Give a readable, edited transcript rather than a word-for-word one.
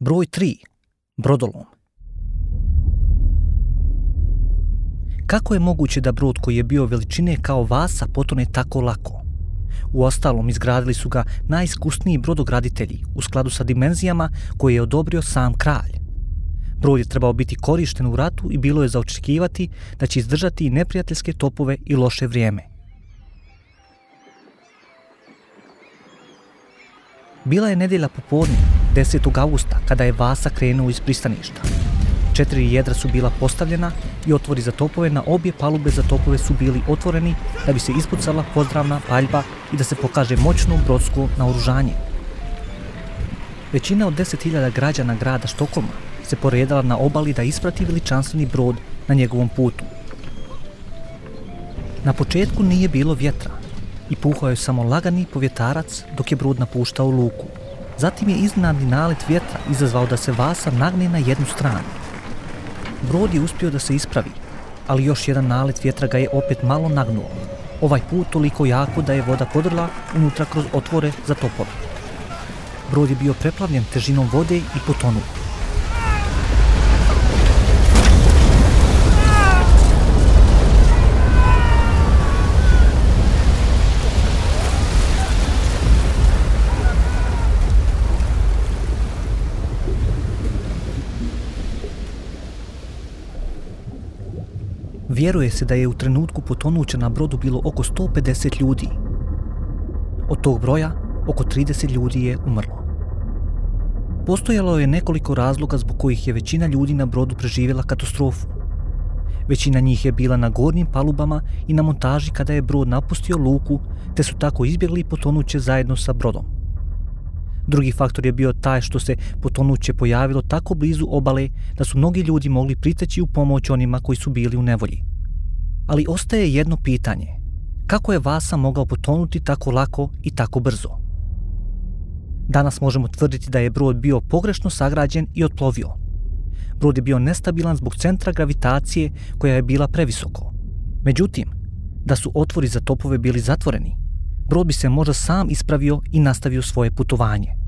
Broj 3. Brodolom. Kako je moguće da brod koji je bio veličine kao Vasa potone tako lako? Uostalom, izgradili su ga najiskusniji brodograditelji u skladu sa dimenzijama koje je odobrio sam kralj. Brod je trebao biti korišten u ratu i bilo je za očekivati da će izdržati i neprijateljske topove i loše vrijeme. Bila je nedjelja popodne, 10. augusta, kada je Vasa krenuo iz pristaništa. 4 jedra su bila postavljena i otvori za topove na obje palube za topove su bili otvoreni da bi se ispucala pozdravna paljba i da se pokaže moćno brodsko naoružanje. Većina od 10.000 građana grada Štokholma se poredala na obali da isprati veličanstveni brod na njegovom putu. Na početku nije bilo vjetra i puhao je samo lagani povjetarac dok je brod napuštao luku. Zatim je iznenadni nalet vjetra izazvao da se Vasa nagne na jednu stranu. Brod je uspio da se ispravi, ali još jedan nalet vjetra ga je opet malo nagnuo. Ovaj put toliko jako da je voda podrla unutra kroz otvore za topove. Brod je bio preplavljen težinom vode i potonuo. Vjeruje se da je u trenutku potonuća na brodu bilo oko 150 ljudi. Od tog broja, oko 30 ljudi je umrlo. Postojalo je nekoliko razloga zbog kojih je većina ljudi na brodu preživjela katastrofu. Većina njih je bila na gornjim palubama i na montaži kada je brod napustio luku, te su tako izbjegli potonuće zajedno sa brodom. Drugi faktor je bio taj što se potonuće pojavilo tako blizu obale da su mnogi ljudi mogli priteći u pomoć onima koji su bili u nevolji. Ali ostaje jedno pitanje. Kako je Vasa mogao potonuti tako lako i tako brzo? Danas možemo tvrditi da je brod bio pogrešno sagrađen i otplovio. Brod je bio nestabilan zbog centra gravitacije koja je bila previsoko. Međutim, da su otvori za topove bili zatvoreni, brod bi se možda sam ispravio i nastavio svoje putovanje.